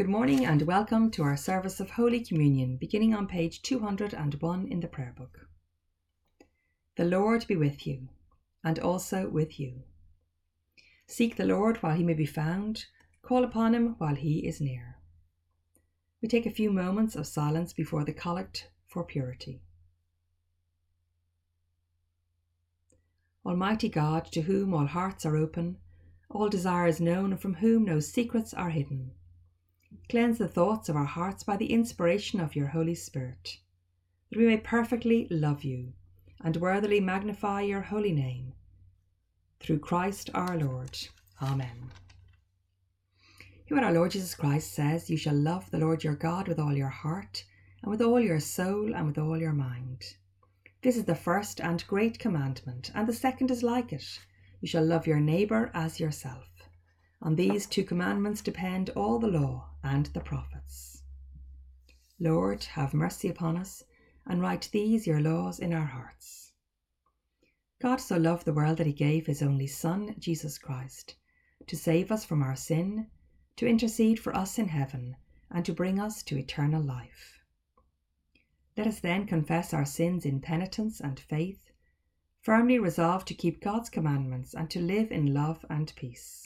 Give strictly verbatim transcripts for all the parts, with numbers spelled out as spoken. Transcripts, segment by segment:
Good morning and welcome to our service of Holy Communion, beginning on page two hundred one in the prayer book. The Lord be with you, and also with you. Seek the Lord while he may be found, call upon him while he is near. We take a few moments of silence before the collect for purity. Almighty God, to whom all hearts are open, all desires known, and from whom no secrets are hidden, cleanse the thoughts of our hearts by the inspiration of your Holy Spirit, that we may perfectly love you and worthily magnify your holy name. Through Christ our Lord. Amen. Hear what our Lord Jesus Christ says: you shall love the Lord your God with all your heart, and with all your soul, and with all your mind. This is the first and great commandment, and the second is like it: you shall love your neighbour as yourself. On these two commandments depend all the law and the prophets. Lord, have mercy upon us, and write these your laws in our hearts. God so loved the world that he gave his only Son, Jesus Christ, to save us from our sin, to intercede for us in heaven, and to bring us to eternal life. Let us then confess our sins in penitence and faith, firmly resolved to keep God's commandments and to live in love and peace.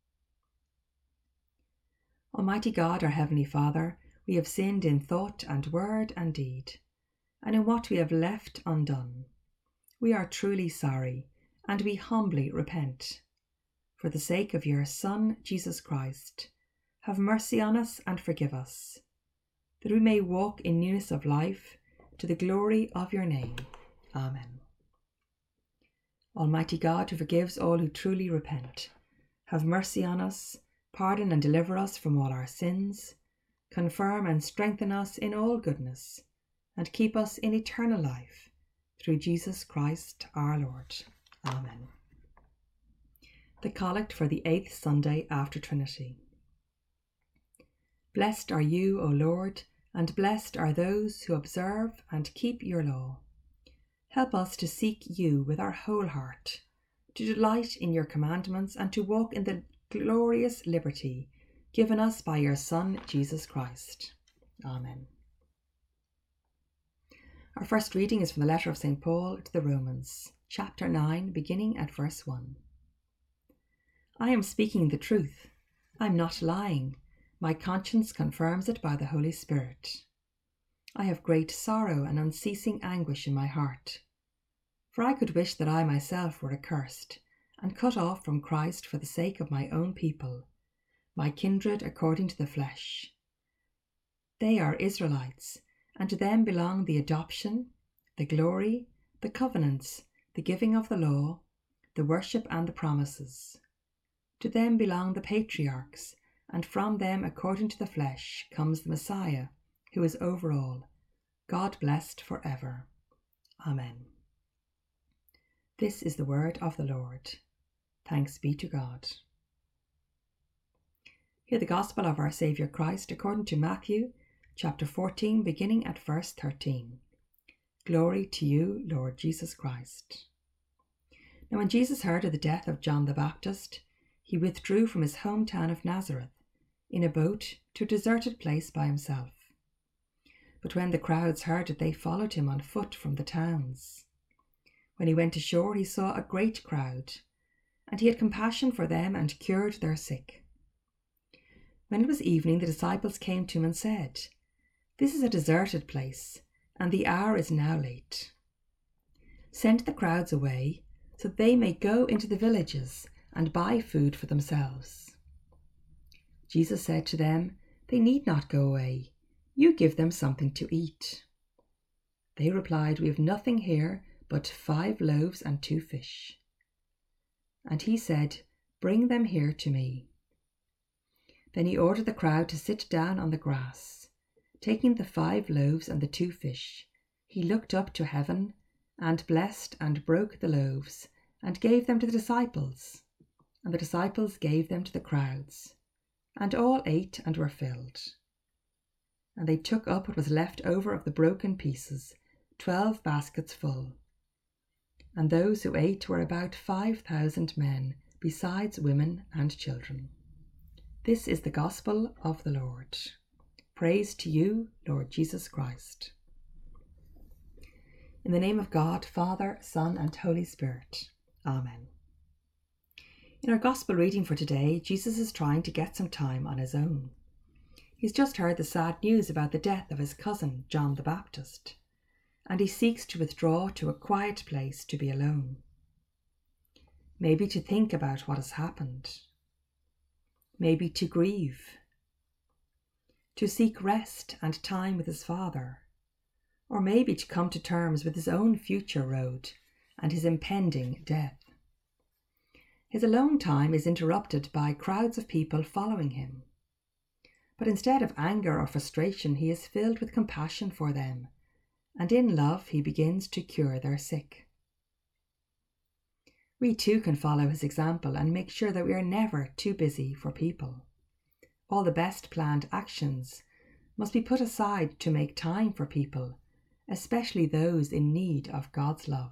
Almighty God, our Heavenly Father, we have sinned in thought and word and deed, and in what we have left undone. We are truly sorry, and we humbly repent. For the sake of your Son, Jesus Christ, have mercy on us and forgive us, that we may walk in newness of life to the glory of your name. Amen. Almighty God, who forgives all who truly repent, have mercy on us, pardon and deliver us from all our sins, confirm and strengthen us in all goodness, and keep us in eternal life, through Jesus Christ our Lord. Amen. The Collect for the eighth Sunday after Trinity. Blessed are you, O Lord, and blessed are those who observe and keep your law. Help us to seek you with our whole heart, to delight in your commandments, and to walk in the glorious liberty given us by your Son, Jesus Christ. Amen. Our first reading is from the letter of Saint Paul to the Romans, chapter nine, beginning at verse one. I am speaking the truth. I am not lying. My conscience confirms it by the Holy Spirit. I have great sorrow and unceasing anguish in my heart, for I could wish that I myself were accursed, and cut off from Christ for the sake of my own people, my kindred according to the flesh. They are Israelites, and to them belong the adoption, the glory, the covenants, the giving of the law, the worship and the promises. To them belong the patriarchs, and from them according to the flesh comes the Messiah, who is over all, God blessed for ever. Amen. This is the word of the Lord. Thanks be to God. Hear the Gospel of our Saviour Christ according to Matthew, chapter fourteen, beginning at verse thirteen. Glory to you, Lord Jesus Christ. Now when Jesus heard of the death of John the Baptist, he withdrew from his hometown of Nazareth in a boat to a deserted place by himself. But when the crowds heard it, they followed him on foot from the towns. When he went ashore, he saw a great crowd, and he had compassion for them and cured their sick. When it was evening, the disciples came to him and said, This is a deserted place, and the hour is now late. Send the crowds away, so that they may go into the villages and buy food for themselves. Jesus said to them, They need not go away. You give them something to eat. They replied, We have nothing here but five loaves and two fish. And he said, Bring them here to me. Then he ordered the crowd to sit down on the grass. Taking the five loaves and the two fish, he looked up to heaven and blessed and broke the loaves and gave them to the disciples. And the disciples gave them to the crowds. And all ate and were filled. And they took up what was left over of the broken pieces, twelve baskets full. And those who ate were about five thousand men, besides women and children. This is the gospel of the Lord. Praise to you, Lord Jesus Christ. In the name of God, Father, Son, and Holy Spirit. Amen. In our gospel reading for today, Jesus is trying to get some time on his own. He's just heard the sad news about the death of his cousin, John the Baptist, and he seeks to withdraw to a quiet place to be alone. Maybe to think about what has happened. Maybe to grieve. To seek rest and time with his Father. Or maybe to come to terms with his own future road and his impending death. His alone time is interrupted by crowds of people following him. But instead of anger or frustration, he is filled with compassion for them, and in love he begins to cure their sick. We too can follow his example and make sure that we are never too busy for people. All the best planned actions must be put aside to make time for people, especially those in need of God's love.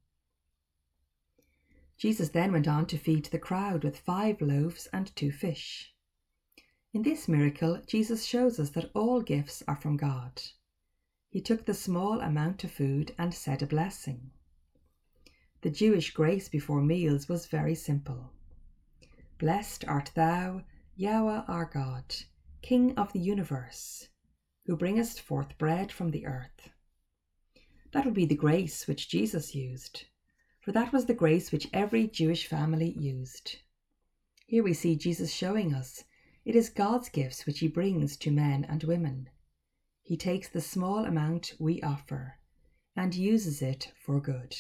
Jesus then went on to feed the crowd with five loaves and two fish. In this miracle, Jesus shows us that all gifts are from God. He took the small amount of food and said a blessing. The Jewish grace before meals was very simple. Blessed art thou, Yahweh our God, King of the universe, who bringest forth bread from the earth. That would be the grace which Jesus used, for that was the grace which every Jewish family used. Here we see Jesus showing us it is God's gifts which he brings to men and women. He takes the small amount we offer and uses it for good.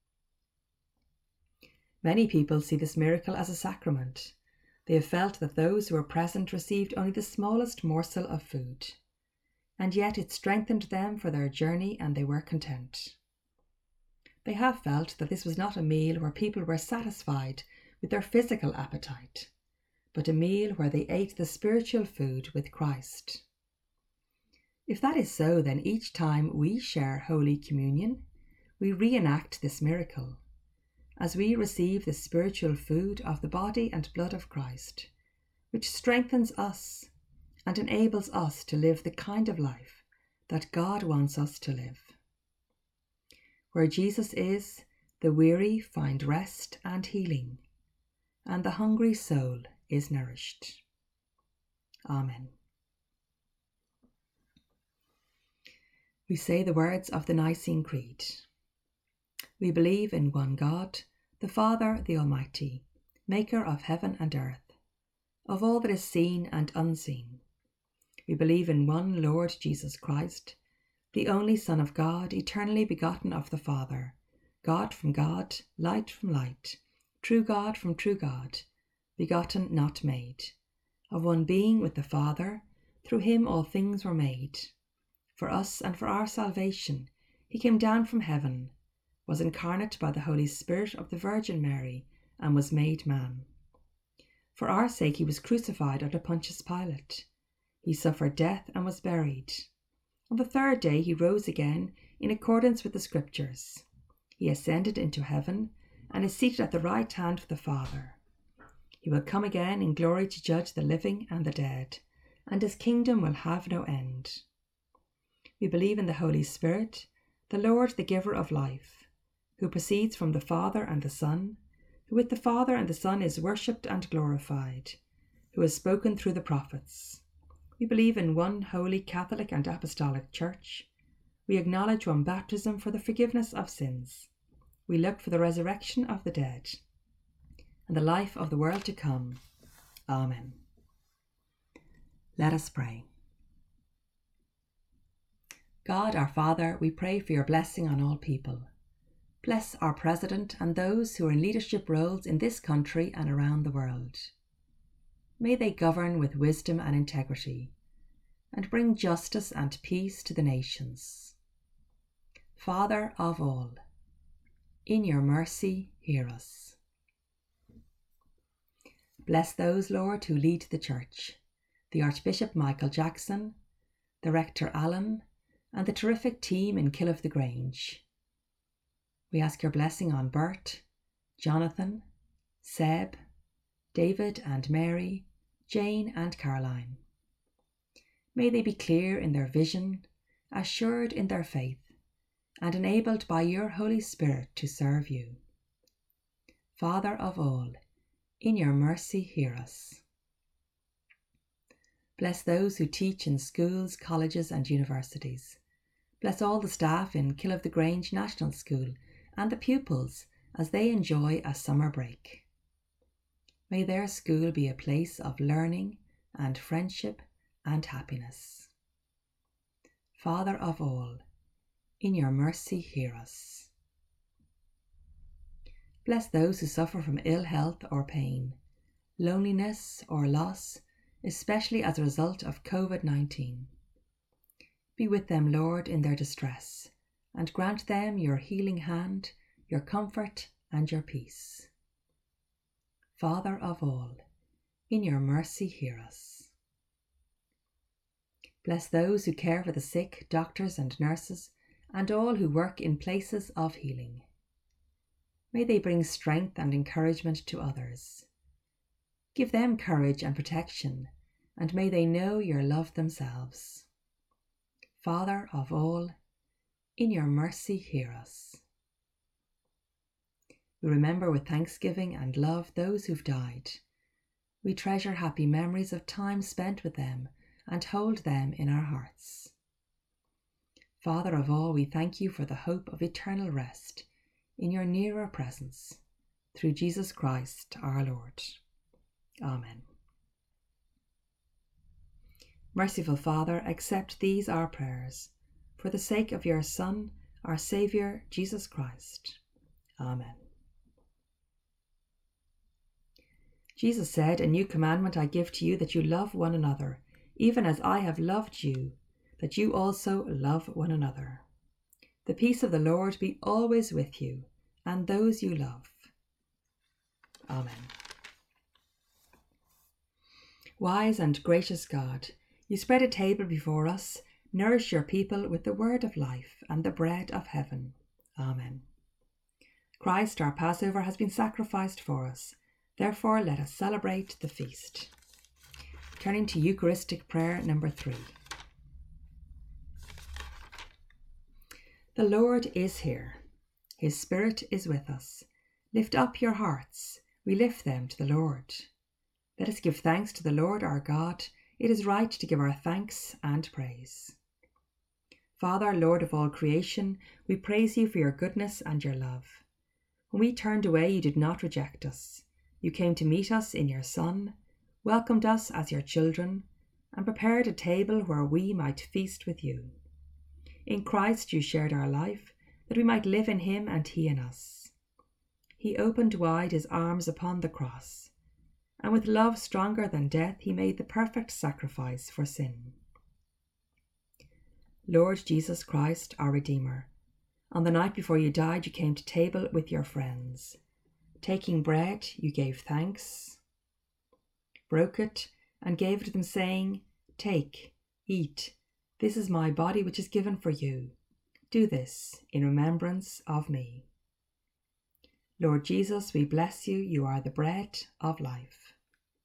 Many people see this miracle as a sacrament. They have felt that those who were present received only the smallest morsel of food, and yet it strengthened them for their journey and they were content. They have felt that this was not a meal where people were satisfied with their physical appetite, but a meal where they ate the spiritual food with Christ. If that is so, then each time we share Holy Communion, we reenact this miracle, as we receive the spiritual food of the body and blood of Christ, which strengthens us and enables us to live the kind of life that God wants us to live. Where Jesus is, the weary find rest and healing, and the hungry soul is nourished. Amen. We say the words of the Nicene Creed. We believe in one God, the Father, the Almighty, maker of heaven and earth, of all that is seen and unseen. We believe in one Lord Jesus Christ, the only Son of God, eternally begotten of the Father, God from God, light from light, true God from true God, begotten, not made, of one being with the Father, through him all things were made. For us and for our salvation, he came down from heaven, was incarnate by the Holy Spirit of the Virgin Mary, and was made man. For our sake he was crucified under Pontius Pilate. He suffered death and was buried. On the third day he rose again in accordance with the Scriptures. He ascended into heaven and is seated at the right hand of the Father. He will come again in glory to judge the living and the dead, and his kingdom will have no end. We believe in the Holy Spirit, the Lord, the giver of life, who proceeds from the Father and the Son, who with the Father and the Son is worshipped and glorified, who has spoken through the prophets. We believe in one holy Catholic and Apostolic Church. We acknowledge one baptism for the forgiveness of sins. We look for the resurrection of the dead and the life of the world to come. Amen. Let us pray. God our Father, we pray for your blessing on all people. Bless our President and those who are in leadership roles in this country and around the world. May they govern with wisdom and integrity, and bring justice and peace to the nations. Father of all, in your mercy hear us. Bless those, Lord, who lead the Church, the Archbishop Michael Jackson, the Rector Alan, and the terrific team in Kill of the Grange. We ask your blessing on Bert, Jonathan, Seb, David and Mary, Jane and Caroline. May they be clear in their vision, assured in their faith, and enabled by your Holy Spirit to serve you. Father of all, in your mercy hear us. Bless those who teach in schools, colleges and universities. Bless all the staff in Kill of the Grange National School and the pupils as they enjoy a summer break. May their school be a place of learning and friendship and happiness. Father of all, in your mercy hear us. Bless those who suffer from ill health or pain, loneliness or loss, especially as a result of covid nineteen. Be with them, Lord, in their distress, and grant them your healing hand, your comfort and your peace. Father of all, in your mercy hear us. Bless those who care for the sick, doctors and nurses, and all who work in places of healing. May they bring strength and encouragement to others. Give them courage and protection, and may they know your love themselves. Father of all, in your mercy hear us. We remember with thanksgiving and love those who've died. We treasure happy memories of time spent with them and hold them in our hearts. Father of all, we thank you for the hope of eternal rest in your nearer presence, through Jesus Christ our Lord. Amen. Merciful Father, accept these our prayers, for the sake of your Son, our Saviour, Jesus Christ. Amen. Jesus said, "A new commandment I give to you, that you love one another, even as I have loved you, that you also love one another. The peace of the Lord be always with you and those you love." Amen. Wise and gracious God, you spread a table before us, nourish your people with the word of life and the bread of heaven. Amen. Christ, our Passover, has been sacrificed for us. Therefore, let us celebrate the feast. Turning to Eucharistic prayer number three. The Lord is here. His Spirit is with us. Lift up your hearts. We lift them to the Lord. Let us give thanks to the Lord our God. It is right to give our thanks and praise. Father, Lord of all creation, we praise you for your goodness and your love. When we turned away, you did not reject us. You came to meet us in your Son, welcomed us as your children, and prepared a table where we might feast with you. In Christ you shared our life, that we might live in him and he in us. He opened wide his arms upon the cross, and with love stronger than death he made the perfect sacrifice for sin. Lord Jesus Christ, our Redeemer, on the night before you died, you came to table with your friends. Taking bread, you gave thanks, broke it, and gave it to them, saying, "Take, eat. This is my body which is given for you. Do this in remembrance of me." Lord Jesus, we bless you. You are the bread of life.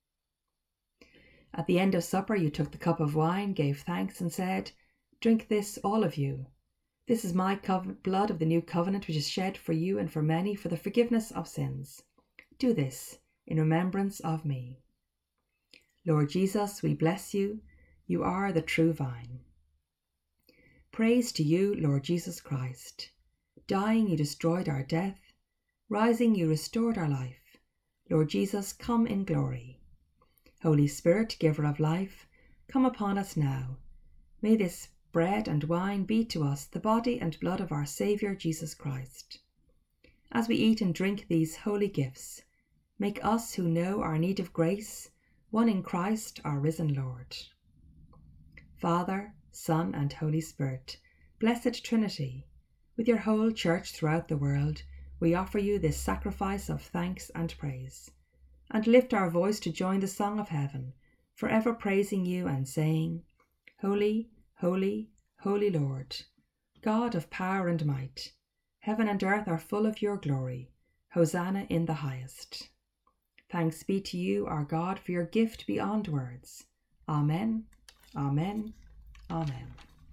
At the end of supper, you took the cup of wine, gave thanks, and said, "Drink this, all of you. This is my covenant, blood of the new covenant, which is shed for you and for many for the forgiveness of sins. Do this in remembrance of me." Lord Jesus, we bless you. You are the true vine. Praise to you, Lord Jesus Christ. Dying, you destroyed our death. Rising, you restored our life. Lord Jesus, come in glory. Holy Spirit, giver of life, come upon us now. May this bread and wine be to us the body and blood of our Saviour Jesus Christ. As we eat and drink these holy gifts, make us who know our need of grace, one in Christ our risen Lord. Father, Son, and Holy Spirit, blessed Trinity, with your whole Church throughout the world, we offer you this sacrifice of thanks and praise, and lift our voice to join the song of heaven, forever praising you and saying, "Holy, holy, holy Lord, God of power and might, heaven and earth are full of your glory. Hosanna in the highest." Thanks be to you, our God, for your gift beyond words. Amen, amen, amen.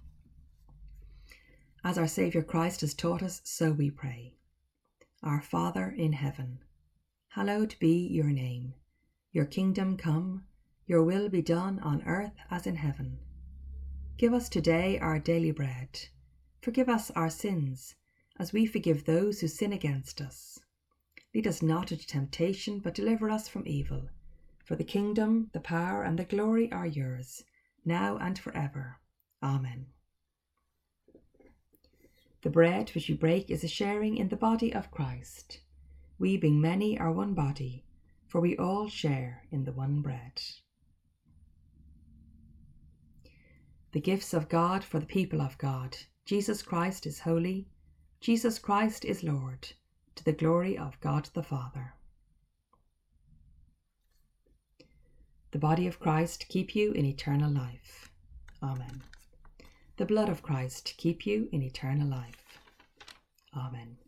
As our Saviour Christ has taught us, so we pray. Our Father in heaven, hallowed be your name. Your kingdom come, your will be done on earth as in heaven. Give us today our daily bread. Forgive us our sins, as we forgive those who sin against us. Lead us not into temptation, but deliver us from evil. For the kingdom, the power, and the glory are yours, now and forever. Amen. The bread which we break is a sharing in the body of Christ. We, being many, are one body, for we all share in the one bread. The gifts of God for the people of God. Jesus Christ is holy. Jesus Christ is Lord, to the glory of God the Father. The body of Christ keep you in eternal life. Amen. The blood of Christ keep you in eternal life. Amen.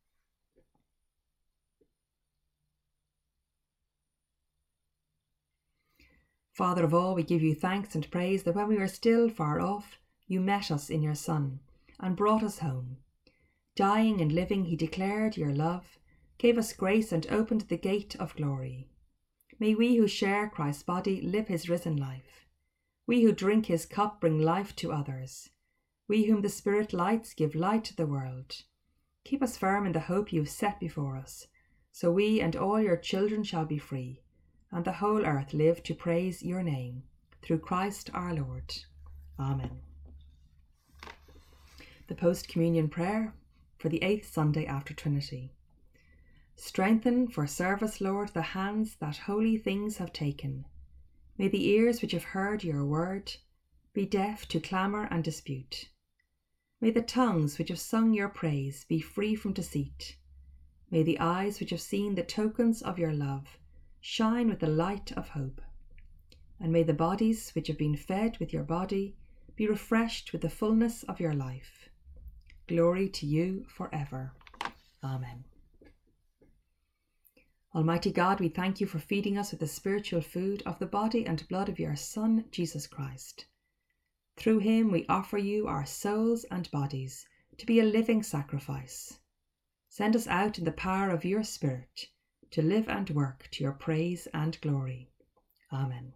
Father of all, we give you thanks and praise that when we were still far off, you met us in your Son and brought us home. Dying and living, he declared your love, gave us grace and opened the gate of glory. May we who share Christ's body live his risen life. We who drink his cup bring life to others. We whom the Spirit lights give light to the world. Keep us firm in the hope you have set before us, so we and all your children shall be free, and the whole earth live to praise your name, through Christ our Lord. Amen. The post-communion prayer for the eighth Sunday after Trinity. Strengthen for service, Lord, the hands that holy things have taken. May the ears which have heard your word be deaf to clamour and dispute. May the tongues which have sung your praise be free from deceit. May the eyes which have seen the tokens of your love shine with the light of hope. And may the bodies which have been fed with your body be refreshed with the fullness of your life. Glory to you forever. Amen. Almighty God, we thank you for feeding us with the spiritual food of the body and blood of your Son, Jesus Christ. Through him we offer you our souls and bodies to be a living sacrifice. Send us out in the power of your Spirit to live and work to your praise and glory. Amen.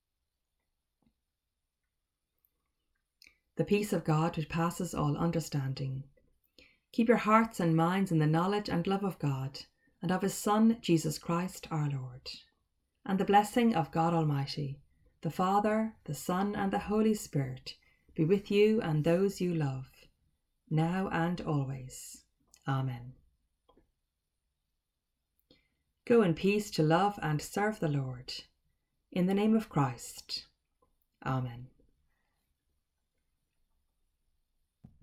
The peace of God which passes all understanding. Keep your hearts and minds in the knowledge and love of God and of his Son, Jesus Christ our Lord. And the blessing of God Almighty, the Father, the Son, and the Holy Spirit be with you and those you love, now and always. Amen. Go in peace to love and serve the Lord. In the name of Christ. Amen.